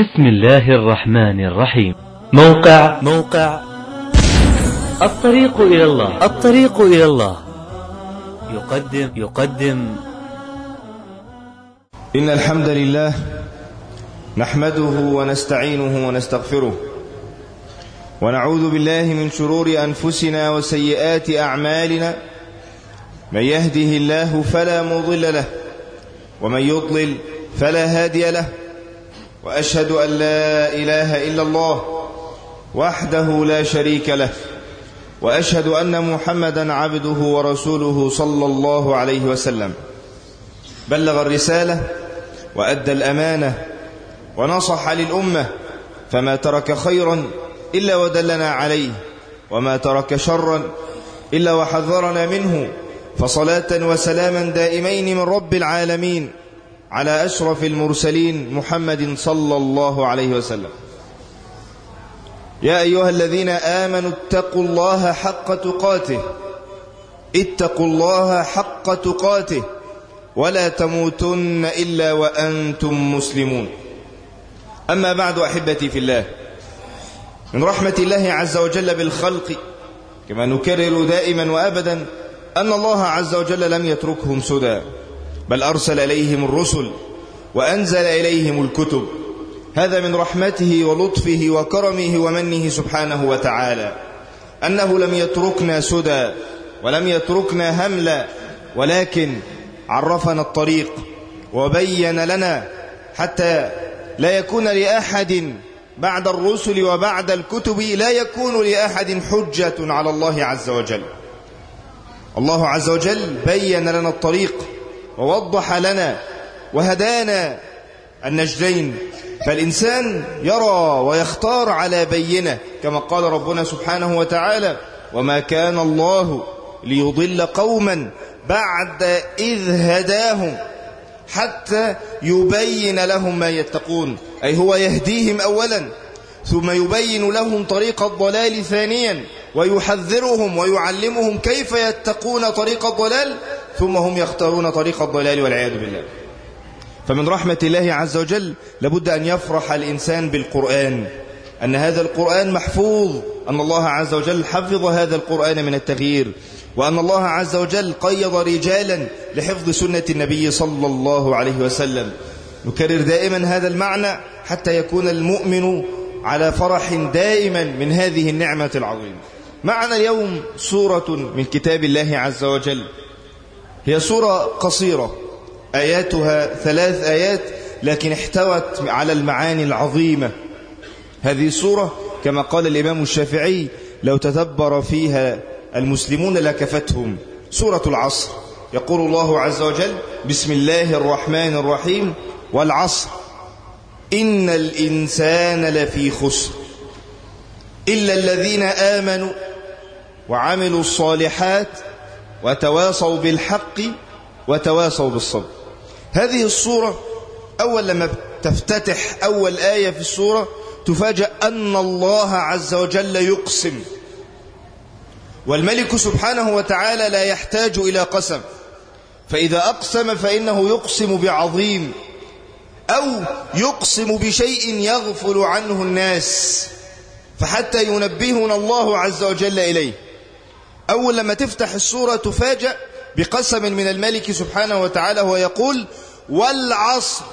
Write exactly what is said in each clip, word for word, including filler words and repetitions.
بسم الله الرحمن الرحيم. موقع موقع الطريق إلى الله الطريق إلى الله يقدم يقدم إن الحمد لله نحمده ونستعينه ونستغفره ونعوذ بالله من شرور أنفسنا وسيئات أعمالنا. من يهده الله فلا مضل له ومن يضلل فلا هادي له، وأشهد أن لا إله إلا الله وحده لا شريك له، وأشهد أن محمدا عبده ورسوله صلى الله عليه وسلم. بلغ الرسالة وأدى الأمانة ونصح للأمة، فما ترك خيرا إلا ودلنا عليه، وما ترك شرا إلا وحذرنا منه. فصلاة وسلاما دائمين من رب العالمين على أشرف المرسلين محمد صلى الله عليه وسلم. يا أيها الذين آمنوا اتقوا الله حق تقاته اتقوا الله حق تقاته ولا تموتن إلا وأنتم مسلمون. أما بعد، أحبتي في الله، من رحمة الله عز وجل بالخلق كما نكرر دائما وأبدا أن الله عز وجل لم يتركهم سدى، بل أرسل إليهم الرسل وأنزل إليهم الكتب. هذا من رحمته ولطفه وكرمه ومنه سبحانه وتعالى، أنه لم يتركنا سدى ولم يتركنا هملا، ولكن عرفنا الطريق وبين لنا حتى لا يكون لأحد بعد الرسل وبعد الكتب لا يكون لأحد حجة على الله عز وجل. الله عز وجل بين لنا الطريق ووضح لنا وهدانا النجدين، فالإنسان يرى ويختار على بينه، كما قال ربنا سبحانه وتعالى: وما كان الله ليضل قوما بعد إذ هداهم حتى يبين لهم ما يتقون. أي هو يهديهم أولا، ثم يبين لهم طريق الضلال ثانيا، ويحذرهم ويعلمهم كيف يتقون طريق الضلال، ثم هم يختارون طريق الضلال والعياذ بالله. فمن رحمة الله عز وجل لابد أن يفرح الإنسان بالقرآن، أن هذا القرآن محفوظ، أن الله عز وجل حفظ هذا القرآن من التغيير، وأن الله عز وجل قيض رجالا لحفظ سنة النبي صلى الله عليه وسلم. نكرر دائما هذا المعنى حتى يكون المؤمن على فرح دائما من هذه النعمة العظيمة. معنا اليوم سورة من كتاب الله عز وجل، هي سورة قصيرة آياتها ثلاث آيات، لكن احتوت على المعاني العظيمة. هذه السورة كما قال الإمام الشافعي: لو تدبر فيها المسلمون لكفتهم. سورة العصر. يقول الله عز وجل: بسم الله الرحمن الرحيم: والعصر إن الإنسان لفي خسر إلا الذين آمنوا وعملوا الصالحات وتواصوا بالحق وتواصوا بالصبر. هذه السورة أول لما تفتتح أول آية في السورة تفاجأ أن الله عز وجل يقسم، والملك سبحانه وتعالى لا يحتاج إلى قسم، فإذا أقسم فإنه يقسم بعظيم أو يقسم بشيء يغفل عنه الناس، فحتى ينبهنا الله عز وجل إليه. أول لما تفتح السورة تفاجأ بقسم من الملك سبحانه وتعالى، هو يقول: والعصر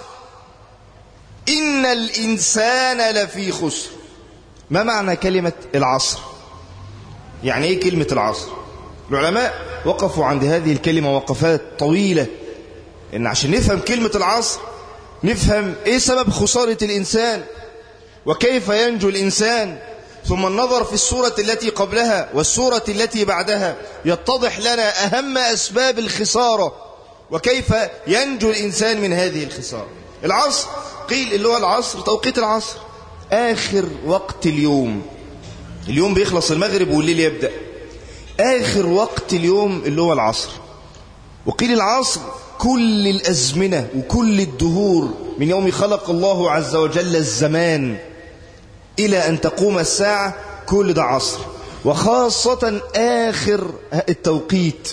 إن الإنسان لفي خسر. ما معنى كلمة العصر؟ يعني إيه كلمة العصر؟ العلماء وقفوا عند هذه الكلمة وقفات طويلة، إن عشان نفهم كلمة العصر نفهم إيه سبب خسارة الإنسان وكيف ينجو الإنسان، ثم النظر في السورة التي قبلها والسورة التي بعدها يتضح لنا أهم أسباب الخسارة وكيف ينجو الإنسان من هذه الخسارة. العصر قيل اللي هو العصر توقيت العصر، آخر وقت اليوم. اليوم بيخلص المغرب والليل يبدأ، آخر وقت اليوم اللي هو العصر. وقيل العصر كل الأزمنة وكل الدهور، من يوم خلق الله عز وجل الزمان إلى أن تقوم الساعة، كل ده عصر، وخاصة آخر التوقيت.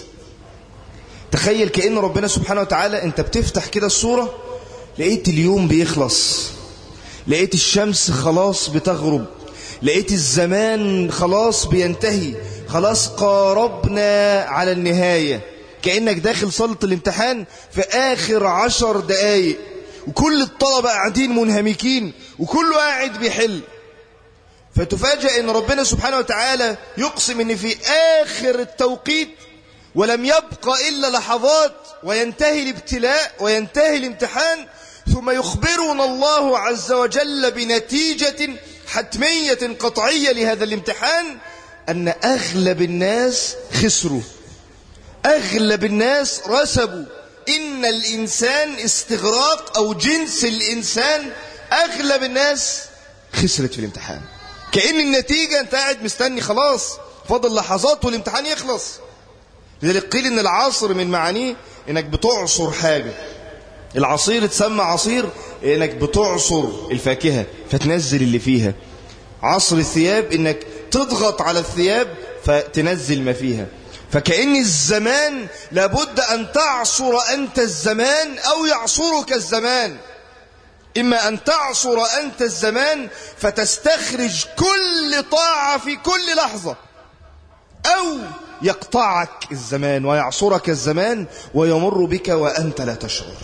تخيل كأن ربنا سبحانه وتعالى أنت بتفتح كده السورة لقيت اليوم بيخلص، لقيت الشمس خلاص بتغرب، لقيت الزمان خلاص بينتهي، خلاص قاربنا على النهاية، كأنك داخل صالة الامتحان في آخر عشر دقايق، وكل الطلبة قاعدين منهمكين وكله قاعد بيحل. فتفاجأ ان ربنا سبحانه وتعالى يقسم ان في آخر التوقيت ولم يبقى إلا لحظات وينتهي الابتلاء وينتهي الامتحان، ثم يخبرنا الله عز وجل بنتيجة حتمية قطعية لهذا الامتحان، أن أغلب الناس خسروا، أغلب الناس رسبوا. إن الإنسان استغراق أو جنس الإنسان أغلب الناس خسرت في الامتحان. كأن النتيجة أنت قاعد مستني خلاص فاضل لحظات والامتحان يخلص. لذلك قيل إن العصر من معانيه إنك بتعصر حاجة. العصير تسمى عصير إنك بتعصر الفاكهة فتنزل اللي فيها. عصر الثياب إنك تضغط على الثياب فتنزل ما فيها. فكأن الزمان لابد أن تعصر أنت الزمان أو يعصرك الزمان. إما أن تعصر أنت الزمان فتستخرج كل طاعة في كل لحظة، أو يقطعك الزمان ويعصرك الزمان ويمر بك وأنت لا تشعر.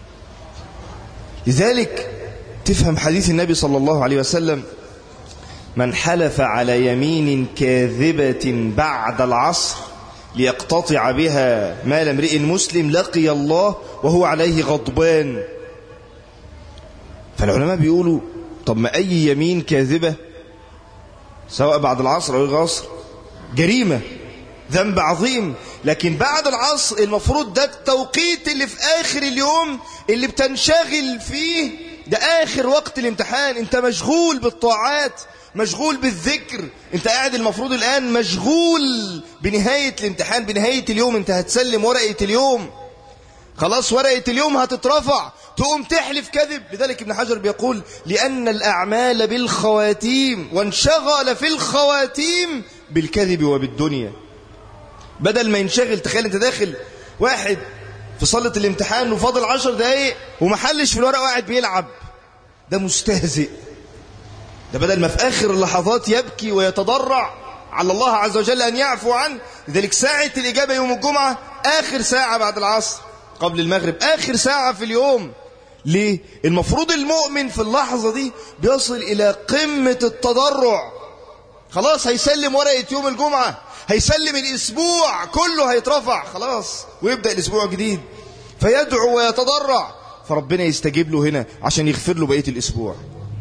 لذلك تفهم حديث النبي صلى الله عليه وسلم: من حلف على يمين كاذبة بعد العصر ليقتطع بها مال امرئ مسلم لقي الله وهو عليه غضبان. فالعلماء بيقولوا طب ما أي يمين كاذبة سواء بعد العصر أو العصر جريمة، ذنب عظيم، لكن بعد العصر المفروض ده التوقيت اللي في آخر اليوم اللي بتنشغل فيه، ده آخر وقت الامتحان. انت مشغول بالطاعات، مشغول بالذكر، انت قاعد المفروض الآن مشغول بنهاية الامتحان، بنهاية اليوم. انت هتسلم ورقة اليوم، خلاص ورقة اليوم هتترفع، تقوم تحلف كذب. لذلك ابن حجر بيقول: لأن الأعمال بالخواتيم، وانشغل في الخواتيم بالكذب وبالدنيا. بدل ما ينشغل، تخيل انت داخل واحد في صالة الامتحان وفاضل عشر دقايق ومحلش في الورقة وقاعد بيلعب، ده مستهزئ. ده بدل ما في آخر اللحظات يبكي ويتضرع على الله عز وجل أن يعفو عنه. لذلك ساعة الإجابة يوم الجمعة آخر ساعة بعد العصر قبل المغرب، آخر ساعة في اليوم. ليه؟ المفروض المؤمن في اللحظة دي بيصل إلى قمة التضرع، خلاص هيسلم ورقة يوم الجمعة، هيسلم الأسبوع كله هيترفع خلاص ويبدأ الأسبوع جديد، فيدعو ويتضرع فربنا يستجيب له هنا عشان يغفر له بقية الأسبوع.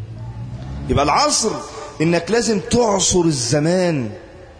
يبقى العصر إنك لازم تعصر الزمان،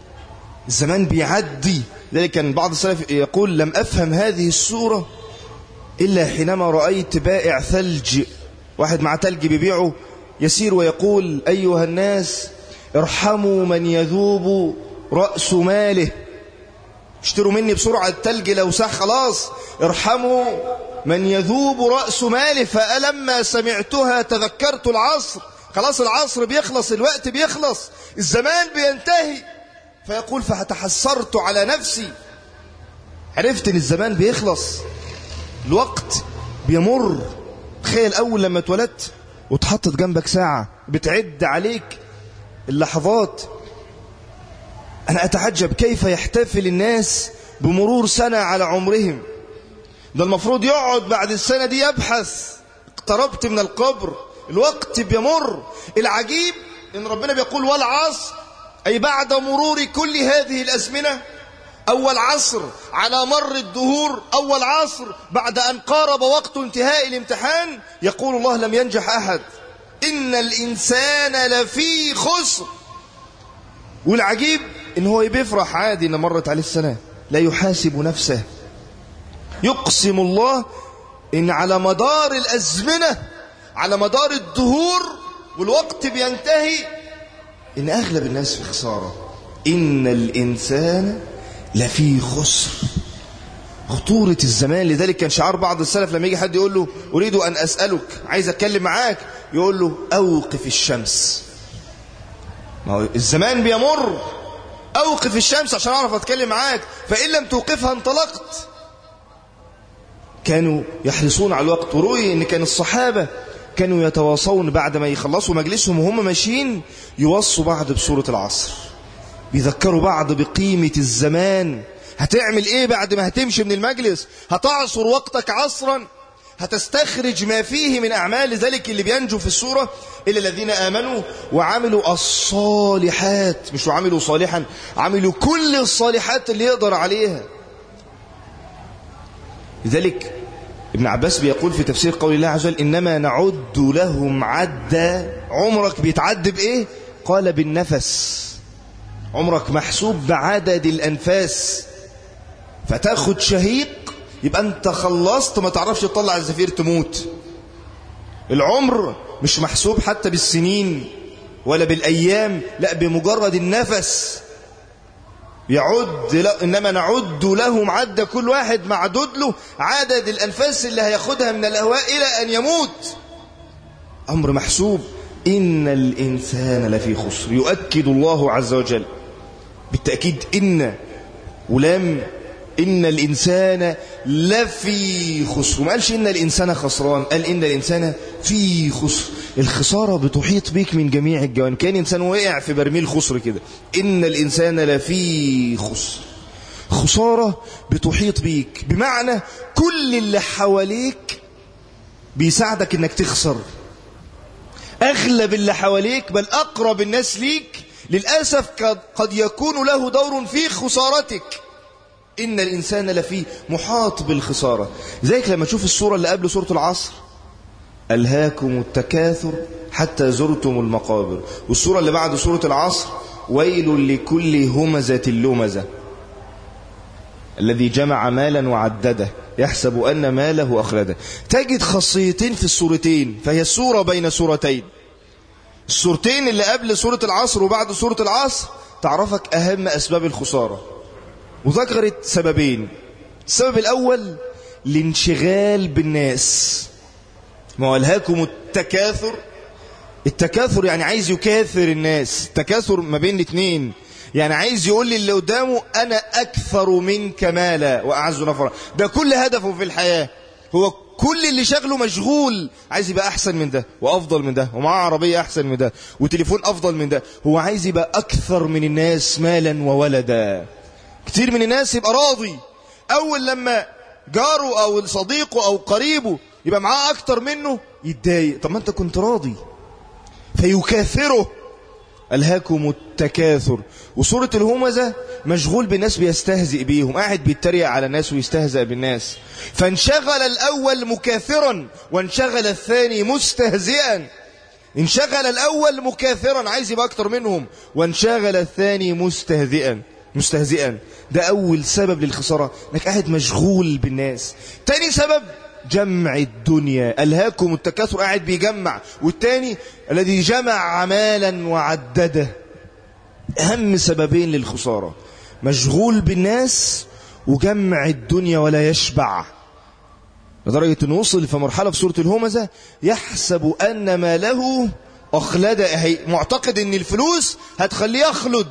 الزمان بيعدي. ذلك كان بعض السلف يقول: لم أفهم هذه السورة إلا حينما رأيت بائع ثلج، واحد مع ثلج بيبيعه، يسير ويقول: أيها الناس ارحموا من يذوب رأس ماله، اشتروا مني بسرعة الثلج لو ساح خلاص، ارحموا من يذوب رأس ماله. فألما سمعتها تذكرت العصر، خلاص العصر بيخلص، الوقت بيخلص، الزمان بينتهي. فيقول: فتحسرت على نفسي، عرفت ان الزمان بيخلص، الوقت بيمر. تخيل أول لما اتولدت وتحطت جنبك ساعة بتعد عليك اللحظات. أنا أتعجب كيف يحتفل الناس بمرور سنة على عمرهم. ده المفروض يقعد بعد السنة دي يبحث، اقتربت من القبر، الوقت بيمر. العجيب إن ربنا بيقول: والعصر، أي بعد مرور كل هذه الأزمنة، أول عصر على مر الدهور، أول عصر بعد أن قارب وقت انتهاء الامتحان، يقول الله: لم ينجح أحد، إن الإنسان لفي خسر. والعجيب إن هو بيفرح عادي إن مرت عليه السنة، لا يحاسب نفسه. يقسم الله إن على مدار الأزمنة، على مدار الدهور والوقت بينتهي، إن أغلب الناس في خسارة. إن الإنسان لفي خسر. خطورة الزمان. لذلك كان شعار بعض السلف لما يجي حد يقول له: أريد أن أسألك، عايز أتكلم معاك، يقول له: أوقف الشمس. ما هو الزمان بيمر، أوقف الشمس عشان أعرف أتكلم معاك، فإن لم توقفها انطلقت. كانوا يحرصون على الوقت. وروي أن كان الصحابة كانوا يتواصون بعد ما يخلصوا مجلسهم وهم ماشيين يوصوا بعض بسورة العصر، بيذكروا بعض بقيمة الزمان. هتعمل ايه بعد ما هتمشي من المجلس؟ هتعصر وقتك عصرا، هتستخرج ما فيه من أعمال. ذلك اللي بينجو في السورة إلا الذين آمنوا وعملوا الصالحات، مش وعملوا صالحا، عملوا كل الصالحات اللي يقدر عليها. لذلك ابن عباس بيقول في تفسير قول الله عز وجل إنما نعد لهم عدا. عمرك بيتعد بإيه؟ قال بالنفس. عمرك محسوب بعدد الأنفاس، فتاخد شهيق يبقى أنت خلصت، ما تعرفش تطلع الزفير تموت. العمر مش محسوب حتى بالسنين ولا بالأيام، لا، بمجرد النفس. يعد لا إنما نعد لهم عد، كل واحد معدود له عدد الأنفاس اللي هياخدها من الأهواء إلى أن يموت. أمر محسوب. إن الإنسان لفي خسر. يؤكد الله عز وجل بالتأكيد إن ولام إن الإنسان لفي خسر، ما قالش إن الإنسان خسران، قال إن الإنسان في خسر. الخسارة بتحيط بيك من جميع الجوانب، كان إنسان وقع في برميل خسر كده. إن الإنسان لفي خسر، خسارة بتحيط بيك، بمعنى كل اللي حواليك بيساعدك إنك تخسر. أغلب اللي حواليك بل أقرب الناس ليك للأسف قد يكون له دور في خسارتك. إن الإنسان لفي محاط بالخسارة. ذلك لما تشوف السورة اللي قبل سورة العصر، ألهاكم التكاثر حتى زرتم المقابر، والسورة اللي بعد سورة العصر ويل لكل همزة لمزة الذي جمع مالا وعدده يحسب أن ماله أخلده. تجد خاصيتين في السورتين، فهي السورة بين سورتين. السورتين اللي قبل سورة العصر وبعد سورة العصر تعرفك أهم أسباب الخسارة، وذكرت سببين. السبب الأول الانشغال بالناس. ما هو ألهاكم التكاثر، التكاثر يعني عايز يكاثر الناس، التكاثر ما بين الاثنين، يعني عايز يقول لي اللي قدامه أنا أكثر منك مالا وأعز نفرا. ده كل هدفه في الحياة، هو كل اللي شغله مشغول، عايز يبقى أحسن من ده وأفضل من ده، ومعاه عربية أحسن من ده وتليفون أفضل من ده. هو عايز يبقى أكثر من الناس مالا وولدا. كتير من الناس يبقى راضي أول لما جاره أو صديقه أو قريبه يبقى معاه أكتر منه يتضايق. طب ما أنت كنت راضي، فيكاثره. ألهاكم التكاثر. وسورة الهمزة مشغول بالناس بيستهزئ بيهم، قاعد بيتريق على الناس ويستهزئ بالناس، فانشغل الأول مكاثرا وانشغل الثاني مستهزئا. انشغل الأول مكاثرا عايز يبقى أكتر منهم، وانشغل الثاني مستهزئا مستهزئا. ده أول سبب للخسارة، انك قاعد مشغول بالناس. تاني سبب جمع الدنيا. ألهاكم التكاثر، قاعد بيجمع. والتاني الذي جمع مالا وعدده. أهم سببين للخسارة، مشغول بالناس وجمع الدنيا ولا يشبع، لدرجة أنه وصل في مرحلة في سورة الهمزة يحسب أن ماله أخلد، معتقد أن الفلوس هتخليه يخلد،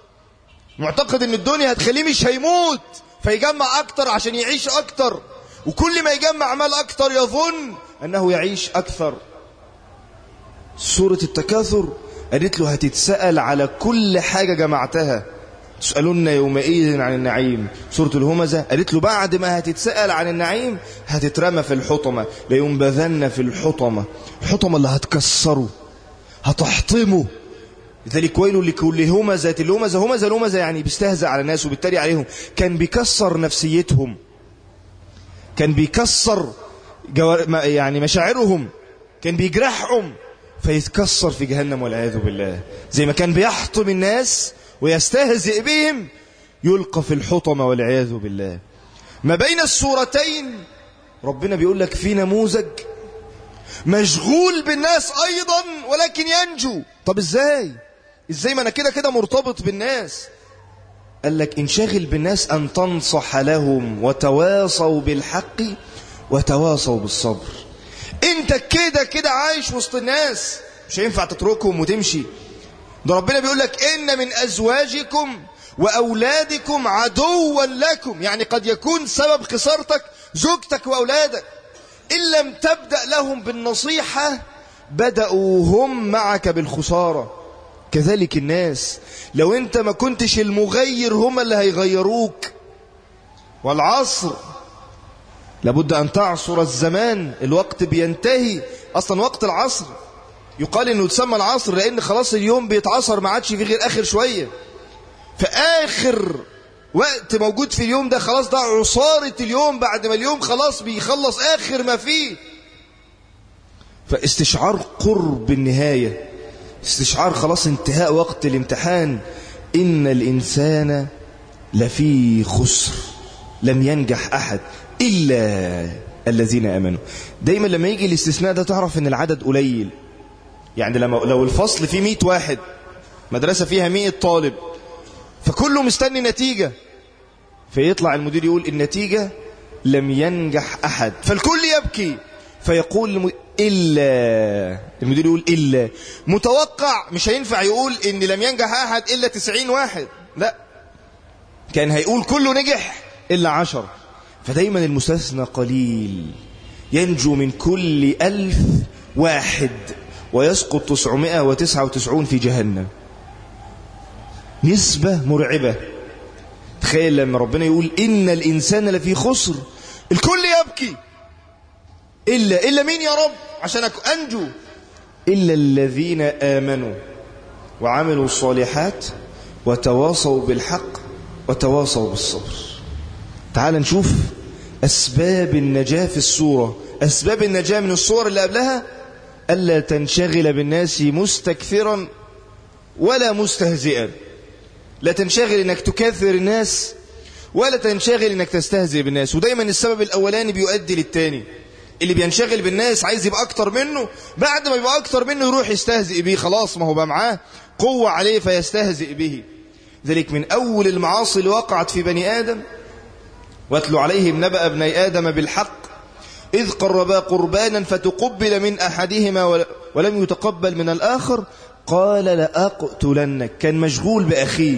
معتقد أن الدنيا هتخليه مش هيموت، فيجمع أكتر عشان يعيش أكتر، وكل ما يجمع مال أكتر يظن أنه يعيش أكثر. سورة التكاثر قالت له هتتسأل على كل حاجة جمعتها، تسألون يومئذ عن النعيم. سورة الهمزة قالت له بعد ما هتتسأل عن النعيم هتترمى في الحطمة، لينبذن في الحطمة، الحطمة اللي هتكسره هتحطمه. لذلك ويل لكل همزة الهمزة. همزة الهمزة يعني بيستهزأ على الناس وبالتالي عليهم، كان بيكسر نفسيتهم، كان بيكسر يعني مشاعرهم، كان بيجرحهم فيتكسر في جهنم والعياذ بالله. زي ما كان بيحطم الناس ويستهزئ بهم يلقى في الحطمة والعياذ بالله. ما بين السورتين ربنا بيقول لك في نموذج مشغول بالناس أيضا ولكن ينجو. طب ازاي ازاي ما انا كده كده مرتبط بالناس؟ قال لك انشغل بالناس أن تنصح لهم وتواصوا بالحق وتواصوا بالصبر. انت كده كده عايش وسط الناس، مش هينفع تتركهم وتمشي. ده ربنا بيقول لك إن من أزواجكم وأولادكم عدوا لكم، يعني قد يكون سبب خسارتك زوجتك وأولادك. إن لم تبدأ لهم بالنصيحة بدأوا هم معك بالخسارة. كذلك الناس، لو انت ما كنتش المغير هم اللي هيغيروك. والعصر لابد أن تعصر الزمان، الوقت بينتهي. أصلا وقت العصر يقال إنه تسمى العصر لأن خلاص اليوم بيتعصر، ما عادش في غير آخر شوية. فآخر وقت موجود في اليوم ده خلاص، ده عصارة اليوم، بعد ما اليوم خلاص بيخلص آخر ما فيه. فاستشعار قرب النهاية، استشعار خلاص انتهاء وقت الامتحان. إن الإنسان لفي خسر، لم ينجح أحد إلا الذين آمنوا. دايما لما يجي الاستثناء ده تعرف ان العدد قليل. يعني لما لو الفصل فيه مئة واحد، مدرسة فيها مئة طالب، فكله مستني نتيجة، فيطلع المدير يقول النتيجة لم ينجح أحد، فالكل يبكي، فيقول إلا، المدير يقول إلا، متوقع مش هينفع يقول إن لم ينجح أحد إلا تسعين واحد، لا، كان هيقول كله نجح إلا عشر. فدايما المستثنى قليل، ينجو من كل ألف واحد ويسقط تسعمائة وتسعة وتسعين في جهنم. نسبة مرعبة. تخيل لما ربنا يقول إن الإنسان لفي خسر، الكل يبكي، إلا إلا مين يا رب عشان أنجو؟ إلا الذين آمنوا وعملوا الصالحات وتواصوا بالحق وتواصوا بالصبر. تعال نشوف أسباب النجاة في السورة. أسباب النجاة من الصور اللي قبلها: ألا تنشغل بالناس مستكثرا ولا مستهزئا. لا تنشغل إنك تكثر الناس ولا تنشغل إنك تستهزئ بالناس. ودايما السبب الأولاني بيؤدي للتاني. اللي بينشغل بالناس عايز يبقى أكتر منه، بعد ما يبقى أكتر منه يروح يستهزئ به، خلاص ما هو بقى معاه قوة عليه فيستهزئ به. ذلك من أول المعاصي اللي وقعت في بني آدم: واتلو عليهم نبأ ابني آدم بالحق إذ قربا قربانا فتقبل من أحدهما ولم يتقبل من الآخر قال لأقتلنك. كان مشغول بأخيه.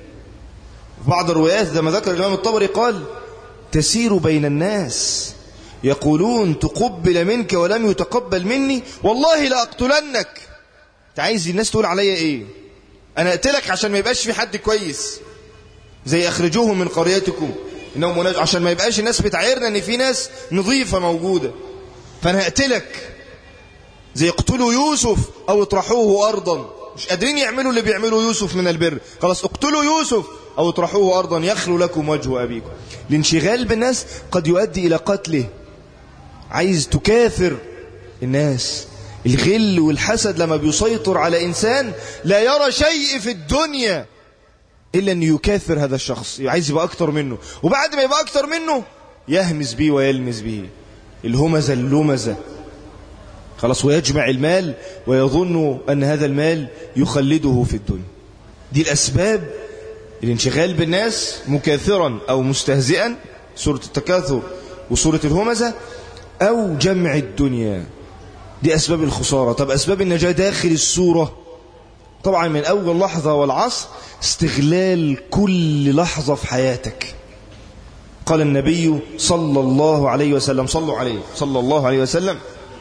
في بعض الروايات زي ما ذكر الإمام الطبري قال: تسير بين الناس يقولون تقبل منك ولم يتقبل مني والله لأقتلنك. انت عايز الناس تقول عليا ايه؟ انا اقتلك عشان ما يبقاش في حد كويس، زي اخرجوهم من قريتكم انهم مناج، عشان ما يبقاش الناس بتعيرنا ان في ناس نظيفة موجودة، فانا هقتلك. زي اقتلوا يوسف او اطرحوه ارضا. مش قادرين يعملوا اللي بيعملوا يوسف من البر، خلاص اقتلوا يوسف او اطرحوه ارضا يخلو لكم وجه ابيكم. الانشغال بالناس قد يؤدي الى قتله. عايز تكاثر الناس. الغل والحسد لما بيسيطر على إنسان لا يرى شيء في الدنيا إلا أن يكاثر هذا الشخص، عايز يبقى أكتر منه، وبعد ما يبقى أكتر منه يهمز به ويلمز به. الهمزة اللمزة، خلاص، ويجمع المال ويظن أن هذا المال يخلده في الدنيا. دي الأسباب: الانشغال بالناس مكاثرا أو مستهزئا، سورة التكاثر وسورة الهمزة، أو جمع الدنيا. دي أسباب الخسارة. طب أسباب النجاة داخل السورة: طبعا من أول لحظة والعصر استغلال كل لحظة في حياتك. قال النبي صلى الله عليه وسلم، صلوا عليه صلى الله عليه وسلم: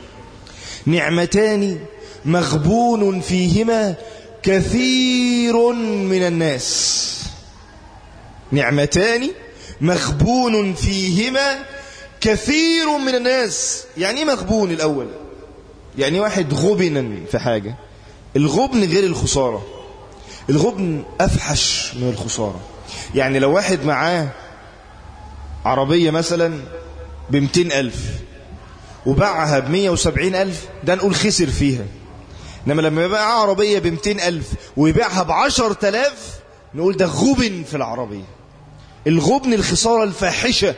نعمتان مغبون فيهما كثير من الناس. نعمتان مغبون فيهما كثير من الناس. يعني ايه مغبون؟ الأول يعني واحد غبنا في حاجة. الغبن غير الخسارة. الغبن أفحش من الخسارة. يعني لو واحد معاه عربية مثلا بمتين ألف وباعها بمية وسبعين ألف، ده نقول خسر فيها. إنما لما يبقى معاه عربية بمتين ألف ويبيعها بعشر تلاف، نقول ده غبن في العربية. الغبن الخسارة الفاحشة.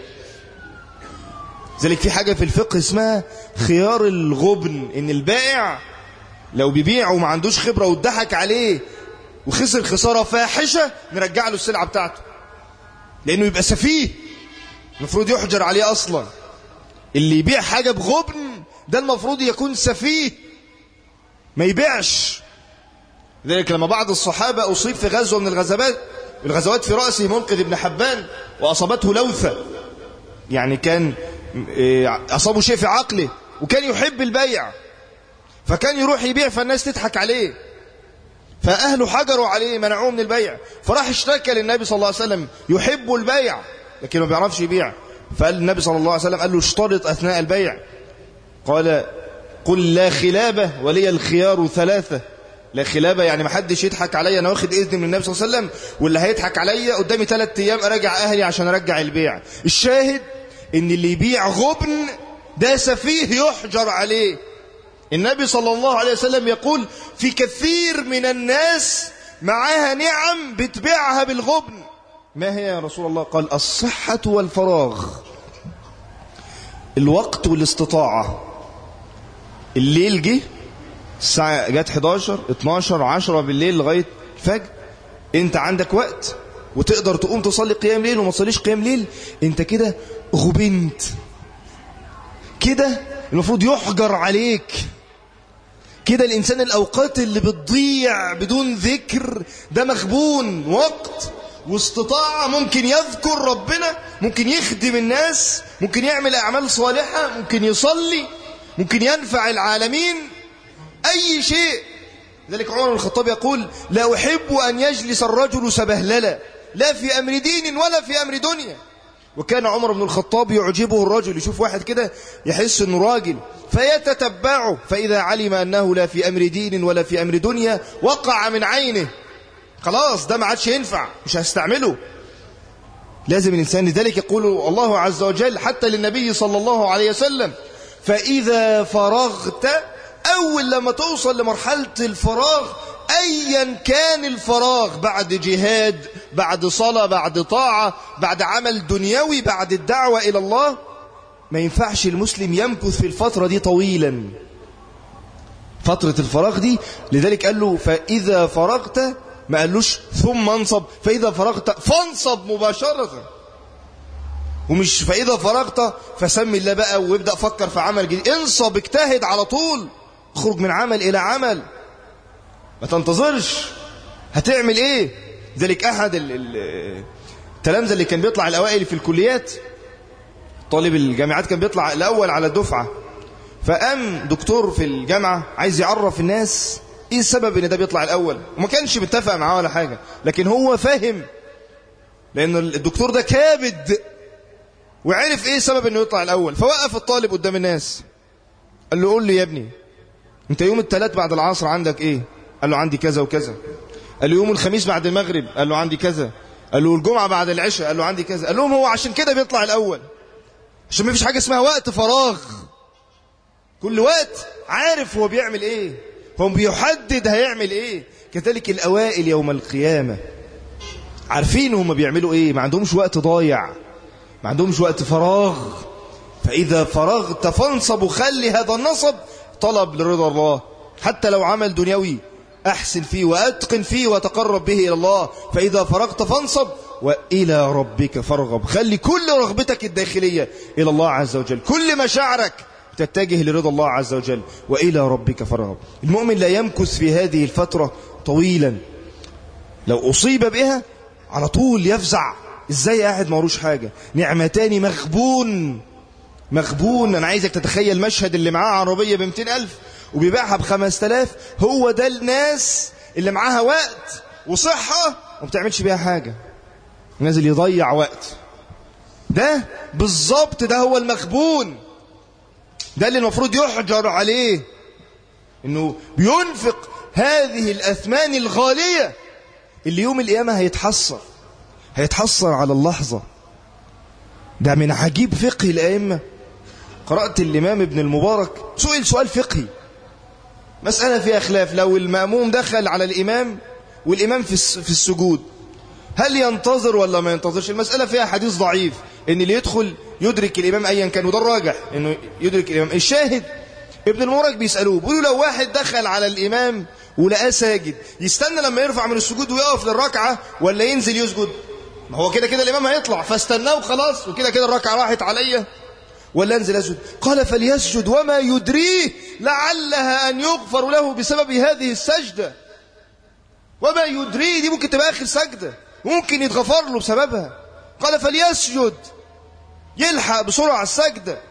ذلك في حاجة في الفقه اسمها خيار الغبن، ان البائع لو بيبيع وما عندوش خبرة واتضحك عليه وخسر خسارة فاحشة، نرجع له السلعة بتاعته، لانه يبقى سفيه، المفروض يحجر عليه اصلا. اللي يبيع حاجة بغبن ده المفروض يكون سفيه، ما يبيعش. ذلك لما بعض الصحابة أصيب في غزوة من الغزوات الغزوات في رأسه منقذ بن حبان وأصابته لوثة، يعني كان أصابه شيء في عقله وكان يحب البيع، فكان يروح يبيع فالناس تضحك عليه، فأهله حجروا عليه منعوه من البيع، فراح اشتكى للنبي صلى الله عليه وسلم يحب البيع لكن ما بيعرفش يبيع. فقال النبي صلى الله عليه وسلم قال له اشترط أثناء البيع، قال قل لا خلابة ولي الخيار ثلاثة. لا خلابة يعني ما حدش يضحك عليا، أنا واخد إذن من النبي صلى الله عليه وسلم، واللي هيضحك عليا قدامي ثلاث أيام أراجع أهلي عشان أرجع البيع. الشاهد إن اللي يبيع غبن ده سفيه يحجر عليه. النبي صلى الله عليه وسلم يقول في كثير من الناس معاها نعم بتبيعها بالغبن. ما هي يا رسول الله؟ قال الصحة والفراغ، الوقت والاستطاعة. الليل جه، الساعة جت حداشر اتناشر عشرة بالليل لغاية الفجر، انت عندك وقت وتقدر تقوم تصلي قيام ليل وما تصليش قيام ليل، انت كده غبنت، كده المفروض يحجر عليك. كده الإنسان الأوقات اللي بتضيع بدون ذكر ده مغبون. وقت واستطاعة، ممكن يذكر ربنا، ممكن يخدم الناس، ممكن يعمل أعمال صالحة، ممكن يصلي، ممكن ينفع العالمين، أي شيء. ذلك عمر بن الخطاب يقول لا أحب أن يجلس الرجل سبهللا لا في أمر دين ولا في أمر دنيا. وكان عمر بن الخطاب يعجبه الرجل، يشوف واحد كده يحس أنه راجل فيتتبعه، فإذا علم أنه لا في أمر دين ولا في أمر دنيا وقع من عينه، خلاص ده ما عادش ينفع، مش هستعمله. لازم الإنسان، لذلك يقول الله عز وجل حتى للنبي صلى الله عليه وسلم فإذا فرغت، أول لما توصل لمرحلة الفراغ أيا كان الفراغ، بعد جهاد، بعد صلاة، بعد طاعة، بعد عمل دنيوي، بعد الدعوة إلى الله، ما ينفعش المسلم يمكث في الفترة دي طويلا، فترة الفراغ دي. لذلك قال له فإذا فرغت، ما قالوش ثم انصب، فإذا فرغت فانصب مباشرة، ومش فإذا فرغت فسمي الله بقى وابدأ فكر في عمل جديد. انصب، اجتهد على طول، اخرج من عمل إلى عمل، ما تنتظرش هتعمل ايه. ذلك أحد التلامذة اللي كان بيطلع الأوائل في الكليات، طالب الجامعات كان بيطلع الأول على الدفعة، فقام دكتور في الجامعة عايز يعرف الناس ايه السبب ان ده بيطلع الأول، وما كانش متفق معاه ولا حاجة، لكن هو فاهم لأن الدكتور ده كابد وعرف ايه سبب انه يطلع الأول. فوقف الطالب قدام الناس قال له قول لي يا ابني انت يوم الثلاث بعد العصر عندك ايه؟ قال له عندي كذا وكذا. قال له يوم الخميس بعد المغرب؟ قال له عندي كذا. قال له الجمعة بعد العشاء؟ قال له عندي كذا. قال لهم هو عشان كده بيطلع الأول، عشان ما فيش حاجة اسمها وقت فراغ، كل وقت عارف هو بيعمل ايه، هو بيحدد هيعمل ايه. كذلك الأوائل يوم القيامة عارفين هم بيعملوا ايه، ما عندهمش وقت ضايع، ما عندهمش وقت فراغ. فإذا فرغت فانصب، وخلي هذا النصب طلب لرضا الله، حتى لو عمل دنيوي أحسن فيه وأتقن فيه وتقرب به إلى الله. فإذا فرغت فانصب وإلى ربك فارغب، خلي كل رغبتك الداخلية إلى الله عز وجل، كل مشاعرك تتجه لرضا الله عز وجل، وإلى ربك فارغب. المؤمن لا يمكث في هذه الفترة طويلا، لو أصيب بها على طول يفزع، إزاي قاعد ما وروش حاجة، نعمتان مغبون مغبون. أنا عايزك تتخيل مشهد اللي معاه عربية بمتين ألف وبيبيعها بخمس تلاف، هو ده الناس اللي معاها وقت وصحة وما بتعملش بيها حاجة، نازل يضيع وقت. ده بالظبط ده هو المغبون، ده اللي المفروض يحجر عليه، انه بينفق هذه الأثمان الغالية اللي يوم القيامة هيتحصر هيتحصر على اللحظة. ده من عجيب فقه الأئمة. قرأت الإمام ابن المبارك سئل سؤال فقهي، مسألة فيها خلاف، لو المأموم دخل على الإمام والإمام في في السجود هل ينتظر ولا ما ينتظرش؟ المسألة فيها حديث ضعيف إن اللي يدخل يدرك الإمام أيا كان، وده الراجح إنه يدرك الإمام. الشاهد ابن المبارك بيسألوه بيقولوا لو واحد دخل على الإمام ولقاه ساجد يستنى لما يرفع من السجود ويقف للركعة ولا ينزل يسجد؟ ما هو كده كده الإمام هيطلع فاستناه وخلاص وكده كده الركعة راحت عليا، ولا انزل اسجد؟ قال فليسجد وما يدريه لعلها أن يغفر له بسبب هذه السجدة. وما يدريه دي ممكن تبقى آخر سجدة، ممكن يتغفر له بسببها. قال فليسجد، يلحق بسرعة السجدة.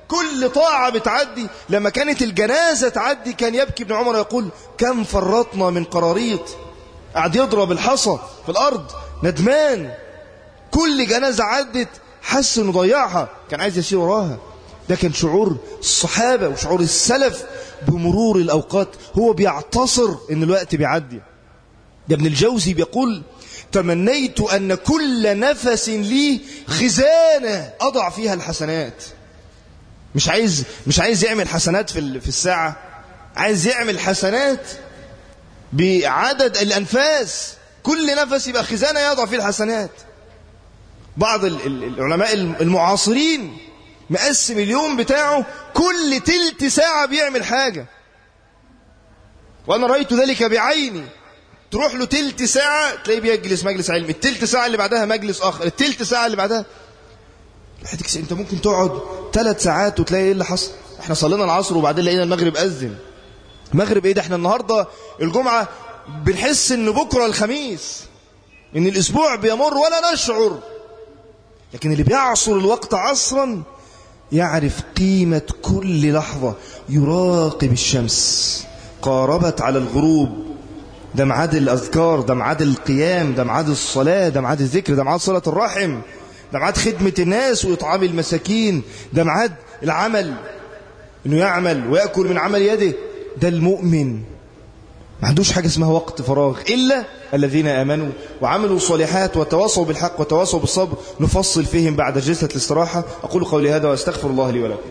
كل طاعة بتعدي. لما كانت الجنازة تعدي كان يبكي ابن عمر يقول كم فرطنا من قراريط، قاعد يضرب الحصى في الأرض ندمان. كل جنازة عدت حس انه ضيعها، كان عايز يسير وراها. ده كان شعور الصحابة وشعور السلف بمرور الأوقات، هو بيعتصر ان الوقت بيعدي. ده ابن الجوزي بيقول تمنيت أن كل نفس لي خزانة أضع فيها الحسنات. مش عايز مش عايز يعمل حسنات في في الساعة، عايز يعمل حسنات بعدد الأنفاس، كل نفس يبقى خزانة يضع فيه الحسنات. بعض العلماء المعاصرين مقسم اليوم بتاعه كل تلت ساعة بيعمل حاجة، وأنا رأيت ذلك بعيني. تروح له تلت ساعة تلاقيه بيجلس مجلس علمي، التلت ساعة اللي بعدها مجلس آخر، التلت ساعة اللي بعدها. انت ممكن تقعد ثلاث ساعات وتلاقي ايه اللي حصل. احنا صلينا العصر وبعدين لقينا المغرب أذن. مغرب ايه ده؟ احنا النهاردة الجمعة بنحس ان بكرة الخميس، ان الاسبوع بيمر ولا نشعر. لكن اللي بيعصر الوقت عصرا يعرف قيمة كل لحظة. يراقب الشمس قاربت على الغروب، ده ميعاد الأذكار، ده ميعاد القيام، ده ميعاد الصلاة، ده ميعاد الذكر، ده ميعاد صلة الرحم، ده ميعاد خدمة الناس وإطعام المساكين، ده ميعاد العمل، إنه يعمل ويأكل من عمل يده. ده المؤمن ما عندوش حاجة اسمها وقت فراغ إلا الذين آمنوا وعملوا الصالحات وتواصوا بالحق وتواصوا بالصبر. نفصل فيهم بعد جلسة الاستراحة. أقول قولي هذا وأستغفر الله لي ولكم.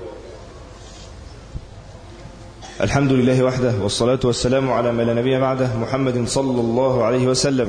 الحمد لله وحده، والصلاة والسلام على من لا نبي بعده، محمد صلى الله عليه وسلم.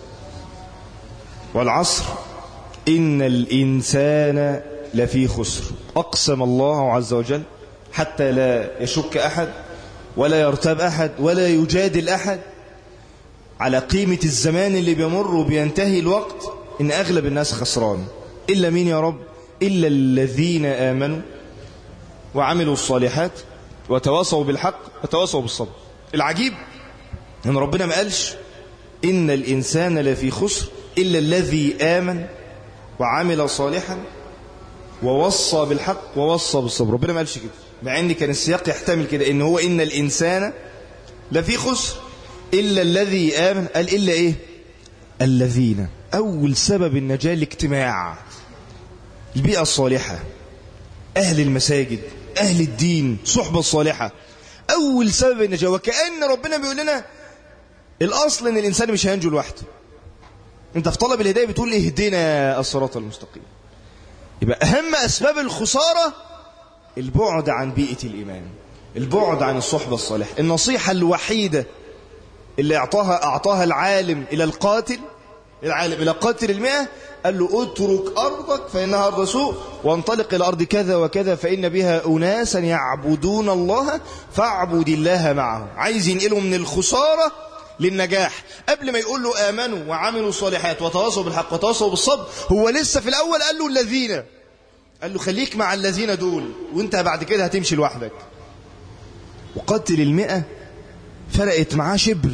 والعصر إن الإنسان لفي خسر. أقسم الله عز وجل حتى لا يشك أحد ولا يرتاب أحد ولا يجادل أحد على قيمة الزمان اللي بيمر وبينتهي الوقت، إن أغلب الناس خسران. إلا مين يا رب؟ إلا الذين آمنوا وعملوا الصالحات وتواصوا بالحق وتواصوا بالصبر. العجيب إن ربنا ما قالش إن الإنسان لفي خسر إلا الذي آمن وعمل صالحا ووصى بالحق ووصى بالصبر. ربنا ما قالش كده، مع ان كان السياق يحتمل كده، ان هو ان الانسان لفي خسر الا الذي امن. قال الا ايه؟ الذين. اول سبب النجاة الاجتماع، البيئة الصالحة، اهل المساجد، اهل الدين، صحبة الصالحة، اول سبب النجاة. وكأن ربنا بيقول لنا الاصل ان الانسان مش هينجو لوحده. انت في طلب الهداية بتقول اهدنا الصراط المستقيم. يبقى اهم اسباب الخسارة البعد عن بيئة الإيمان، البعد عن الصحبة الصالحة. النصيحة الوحيدة اللي أعطاها أعطاها العالم إلى القاتل، العالم إلى قاتل المئة، قال له اترك أرضك فإنها أرض سوء وانطلق إلى أرض كذا وكذا فإن بها أناسا يعبدون الله فاعبد الله معهم. عايز ينقلهم من الخسارة للنجاح. قبل ما يقول له آمنوا وعملوا صالحات وتواصوا بالحق وتواصوا بالصبر، هو لسه في الأول قال له الذين، قال له خليك مع الذين دول وانت بعد كده هتمشي لوحدك. وقاتل المئة فرقت معاه شبر.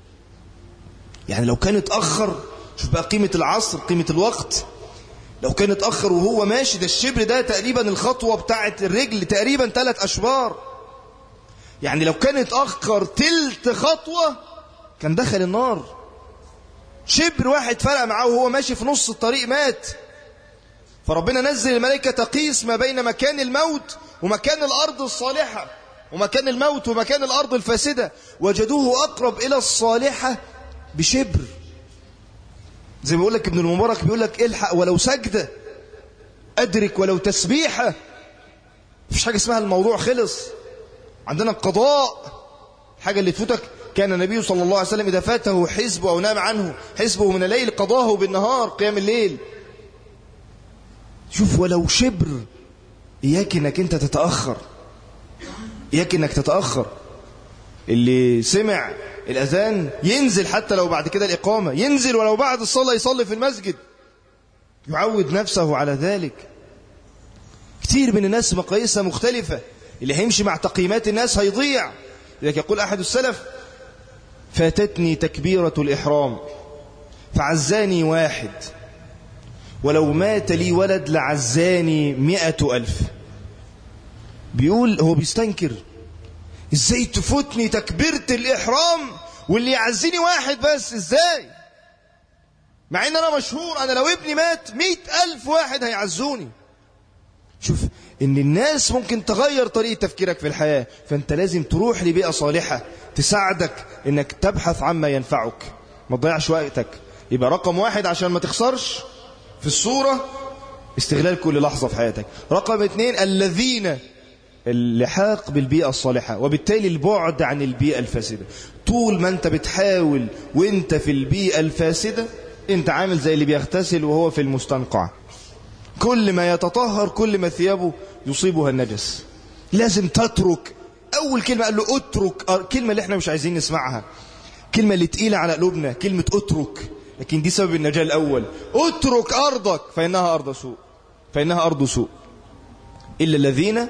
يعني لو كان اتأخر، شوف بقى قيمة العصر، قيمة الوقت. لو كان اتأخر وهو ماشي، ده الشبر ده تقريبا الخطوة بتاعت الرجل تقريبا ثلاث أشبار. يعني لو كان اتأخر تلت خطوة كان دخل النار. شبر واحد فرق معاه وهو ماشي في نص الطريق مات. فربنا نزل الملائكة تقيس ما بين مكان الموت ومكان الأرض الصالحة، ومكان الموت ومكان الأرض الفاسدة، وجدوه أقرب إلى الصالحة بشبر. زي ما بيقول لك ابن المبارك، بيقول لك الحق ولو سجدة، أدرك ولو تسبيحة. مفيش حاجة اسمها الموضوع خلص. عندنا القضاء، حاجة اللي تفوتك. كان النبي صلى الله عليه وسلم إذا فاته حزبه أو نام عنه حزبه من الليل قضاه بالنهار، قيام الليل. شوف ولو شبر. إياك إنك أنت تتأخر، إياك إنك تتأخر. اللي سمع الأذان ينزل، حتى لو بعد كده الإقامة ينزل، ولو بعد الصلاة يصلي في المسجد، يعود نفسه على ذلك. كتير من الناس مقاييسها مختلفة. اللي هيمشي مع تقييمات الناس هيضيع. لذلك يقول أحد السلف: فاتتني تكبيرة الإحرام فعزاني واحد، ولو مات لي ولد لعزاني مئة ألف. بيقول هو بيستنكر ازاي تفوتني تكبيرة الإحرام واللي يعزيني واحد بس، ازاي؟ مع ان انا مشهور، انا لو ابني مات مئة الف واحد هيعزوني. شوف ان الناس ممكن تغير طريقة تفكيرك في الحياة، فانت لازم تروح لبيئة صالحة تساعدك انك تبحث عما ينفعك، ما تضيعش وقتك. يبقى رقم واحد عشان ما تخسرش في الصورة استغلال كل لحظة في حياتك. رقم اثنين الذين اللحاق بالبيئة الصالحة، وبالتالي البعد عن البيئة الفاسدة. طول ما انت بتحاول وانت في البيئة الفاسدة انت عامل زي اللي بيغتسل وهو في المستنقع، كل ما يتطهر كل ما ثيابه يصيبها النجس. لازم تترك. اول كلمة قال له اترك، كلمة اللي احنا مش عايزين نسمعها، كلمة اللي تقيلة على قلوبنا، كلمة اترك، لكن دي سبب النجاة الأول. اترك أرضك فإنها أرض سوء، فإنها أرض سوء إلا الذين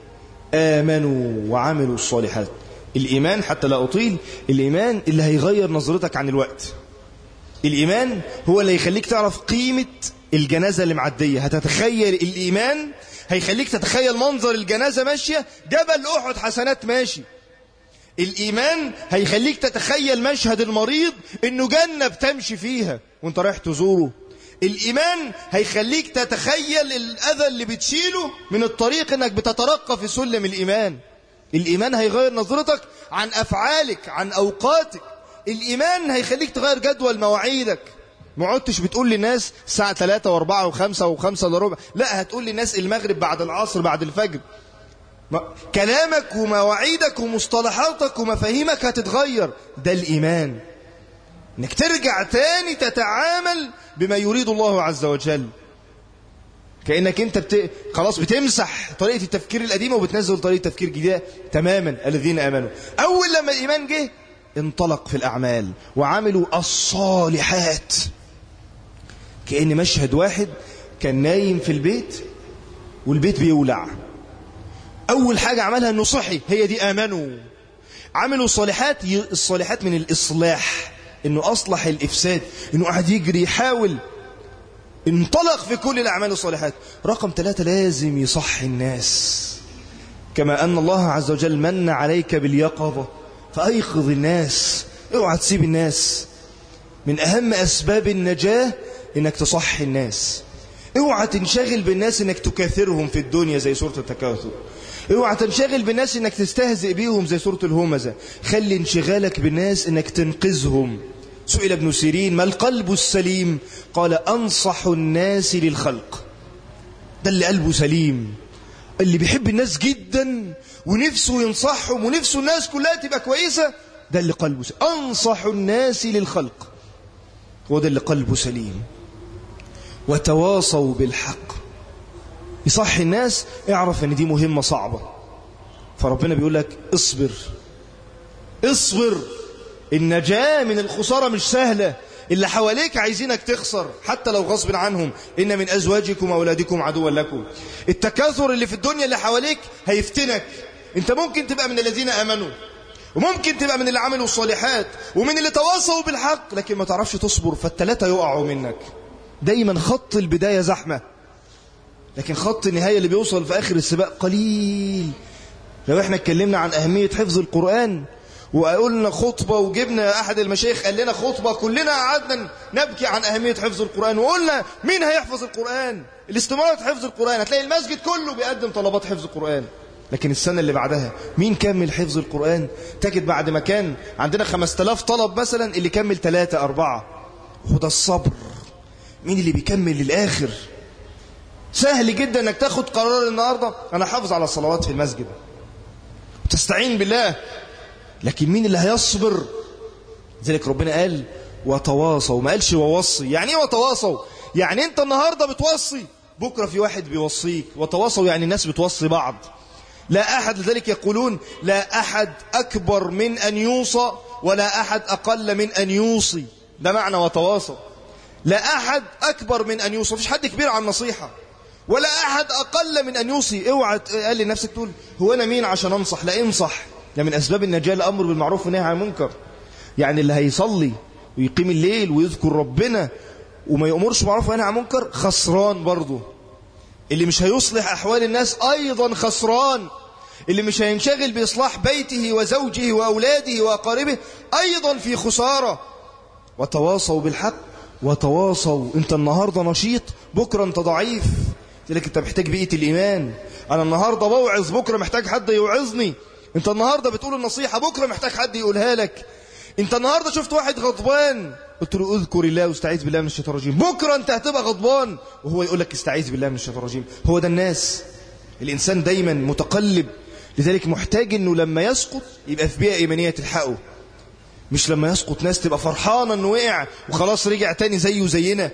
آمنوا وعملوا الصالحات. الإيمان، حتى لا أطيل، الإيمان اللي هيغير نظرتك عن الوقت. الإيمان هو اللي يخليك تعرف قيمة الجنازة اللي معدية. هتتخيل الإيمان هيخليك تتخيل منظر الجنازة ماشية، جبل أحد حسنات ماشي. الإيمان هيخليك تتخيل مشهد المريض إنه جنة بتمشي فيها وانت رايح تزوره. الإيمان هيخليك تتخيل الأذى اللي بتشيله من الطريق إنك بتترقى في سلم الإيمان. الإيمان هيغير نظرتك عن أفعالك، عن أوقاتك. الإيمان هيخليك تغير جدول مواعيدك. ما عدتش بتقول للناس الساعة ثلاثة واربعة وخمسة وخمسة الا ربع، لا، هتقول للناس المغرب بعد العصر بعد الفجر. كلامك ومواعيدك ومصطلحاتك ومفاهيمك هتتغير. ده الإيمان، انك ترجع تاني تتعامل بما يريد الله عز وجل، كأنك انت بت... خلاص بتمسح طريقة التفكير القديمة وبتنزل طريقة تفكير جديدة تماما. الذين آمنوا، أول لما الإيمان جه انطلق في الأعمال وعملوا الصالحات. كأن مشهد واحد كان نايم في البيت والبيت بيولع، أول حاجة عملها أنه صحي، هي دي آمنوا. عملوا الصالحات. الصالحات من الإصلاح، أنه أصلح الإفساد، أنه قاعد يجري يحاول، انطلق في كل الأعمال الصالحات. رقم ثلاثة لازم يصحي الناس، كما أن الله عز وجل من عليك باليقظة فأيقظ الناس. اوعى تسيب الناس. من أهم أسباب النجاة أنك تصحي الناس. اوعى تنشغل بالناس انك تكاثرهم في الدنيا زي سورة التكاثر. اوعى تنشغل بالناس انك تستهزئ بيهم زي سورة الهمزة. خلي انشغالك بالناس انك تنقذهم. سئل ابن سيرين ما القلب السليم؟ قال أنصح الناس للخلق. ده اللي قلبه سليم، اللي بيحب الناس جدا ونفسه ينصحهم ونفسه الناس كلها تبقى كويسة، ده اللي قلبه سليم. أنصح الناس للخلق، وده اللي قلبه سليم. وتواصوا بالحق. يصحي الناس. اعرف ان دي مهمة صعبة، فربنا بيقول لك اصبر اصبر. النجاة من الخسارة مش سهلة. اللي حواليك عايزينك تخسر حتى لو غصب عنهم. إن من أزواجكم وأولادكم عدوا لكم. التكاثر اللي في الدنيا اللي حواليك هيفتنك. انت ممكن تبقى من الذين آمنوا، وممكن تبقى من اللي عملوا الصالحات، ومن اللي تواصوا بالحق، لكن ما تعرفش تصبر، فالتلاتة يقعوا منك. دايما خط البداية زحمة، لكن خط النهاية اللي بيوصل في آخر السباق قليل. لو احنا اتكلمنا عن أهمية حفظ القرآن وقلنا خطبة وجبنا أحد المشايخ قال لنا خطبة، كلنا قعدنا نبكي عن أهمية حفظ القرآن، وقلنا مين هيحفظ القرآن؟ الاستمرار في حفظ القرآن. هتلاقي المسجد كله بيقدم طلبات حفظ القرآن، لكن السنة اللي بعدها مين كمل حفظ القرآن؟ تجد بعد ما كان عندنا خمسة آلاف طلب مثلا اللي كمل ثلاثة أربعة. وده الصبر. مين اللي بيكمل للآخر؟ سهل جدا انك تاخد قرار النهاردة انا حافظ على الصلوات في المسجد وتستعين بالله، لكن مين اللي هيصبر؟ ذلك ربنا قال وتواصوا، ما قالش ووصي. يعني ايه وتواصوا؟ يعني انت النهاردة بتوصي، بكرة في واحد بيوصيك. وتواصوا يعني الناس بتوصي بعض. لا أحد، لذلك يقولون لا أحد أكبر من أن يوصى ولا أحد أقل من أن يوصي. ده معنى وتواصوا. لا أحد أكبر من أن يوصي، مفيش حد كبير عن نصيحة، ولا أحد أقل من أن يوصي. اوعى قال لنفسك تقول هو أنا مين عشان أنصح؟ لا، انصح. ده من أسباب النجاة الأمر بالمعروف والنهي عن المنكر. يعني اللي هيصلي ويقيم الليل ويذكر ربنا وما يأمرش بالمعروف والنهي عن المنكر خسران برضه. اللي مش هيصلح أحوال الناس أيضا خسران. اللي مش هينشغل بإصلاح بيته وزوجه وأولاده وأقاربه أيضا في خسارة. وتواصوا بالحق وتواصوا. انت النهاردة نشيط، بكرة انت ضعيف، لك انت محتاج بيئة الإيمان. أنا النهاردة بوعظ، بكرة محتاج حد يوعظني. انت النهاردة بتقول النصيحة، بكرة محتاج حد يقولها لك. انت النهاردة شفت واحد غضبان، قلت له اذكر الله واستعيذ بالله من الشيطان الرجيم، بكرة انت هتبقى غضبان وهو يقول لك استعيذ بالله من الشيطان الرجيم. هو ده الناس. الإنسان دايما متقلب، لذلك محتاج انه لما يسقط يبقى في بيئة إيمانية تلحقه، مش لما يسقط ناس تبقى فرحانة انه وقع وخلاص رجع تاني زيه زينا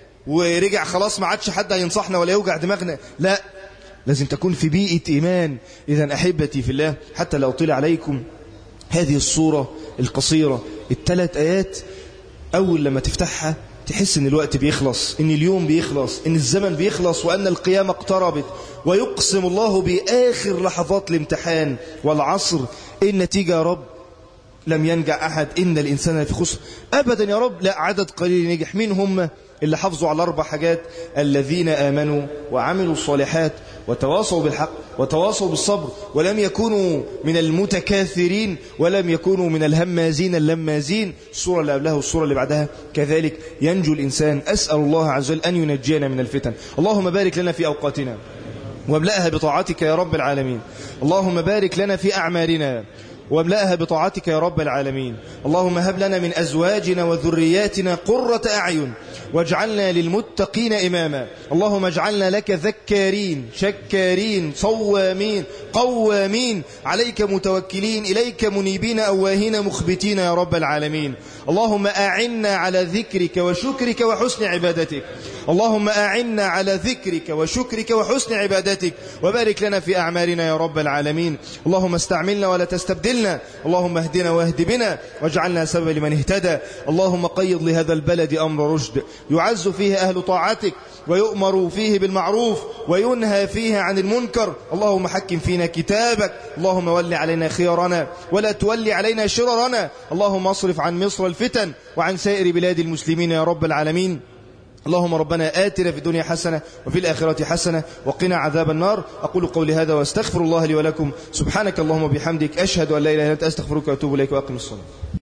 ورجع خلاص ما عادش حد هينصحنا ولا يوجع دماغنا. لا، لازم تكون في بيئة إيمان. إذن أحبتي في الله، حتى لو طلع عليكم هذه الصورة القصيرة الثلاث آيات، أول لما تفتحها تحس إن الوقت بيخلص، إن اليوم بيخلص، إن الزمن بيخلص، وأن القيامة اقتربت. ويقسم الله بآخر لحظات الامتحان والعصر، إيه النتيجة يا رب؟ لم ينجح أحد، إن الإنسان في خسر. أبدا يا رب، لا، عدد قليل نجح. مين هم اللي حافظوا على أربع حاجات؟ الذين آمنوا وعملوا الصالحات وتواصوا بالحق وتواصوا بالصبر، ولم يكونوا من المتكاثرين ولم يكونوا من الهمازين اللمازين. السورة اللي قبلها والسورة اللي بعدها كذلك ينجو الإنسان. أسأل الله عز وجل أن ينجينا من الفتن. اللهم بارك لنا في أوقاتنا واملأها بطاعتك يا رب العالمين. اللهم بارك لنا في أعمالنا واملأها بطاعتك يا رب العالمين. اللهم هب لنا من أزواجنا وذرياتنا قرة أعين واجعلنا للمتقين إماما. اللهم اجعلنا لك ذكارين شكارين صوامين قوامين، عليك متوكلين، إليك منيبين أواهين مخبتين يا رب العالمين. اللهم أعنا على ذكرك وشكرك وحسن عبادتك. اللهم أعنا على ذكرك وشكرك وحسن عبادتك، وبارك لنا في أعمالنا يا رب العالمين. اللهم استعملنا ولا تستبدلنا. اللهم اهدنا واهد بنا واجعلنا سببا لمن اهتدى. اللهم قيض لهذا البلد أمر رشد، يعز فيه أهل طاعتك ويؤمر فيه بالمعروف وينهى فيه عن المنكر. اللهم حكم فينا كتابك. اللهم ول علينا خيارنا ولا تولي علينا شررنا. اللهم اصرف عن مصر الفتن وعن سائر بلاد المسلمين يا رب العالمين. اللهم ربنا آتنا في الدنيا حسنة وفي الآخرة حسنة وقنا عذاب النار. أقول قولي هذا واستغفر الله لي ولكم. سبحانك اللهم وبحمدك، أشهد أن لا إله إلا أنت، أستغفرك وأتوب إليك، وأقم الصلاة.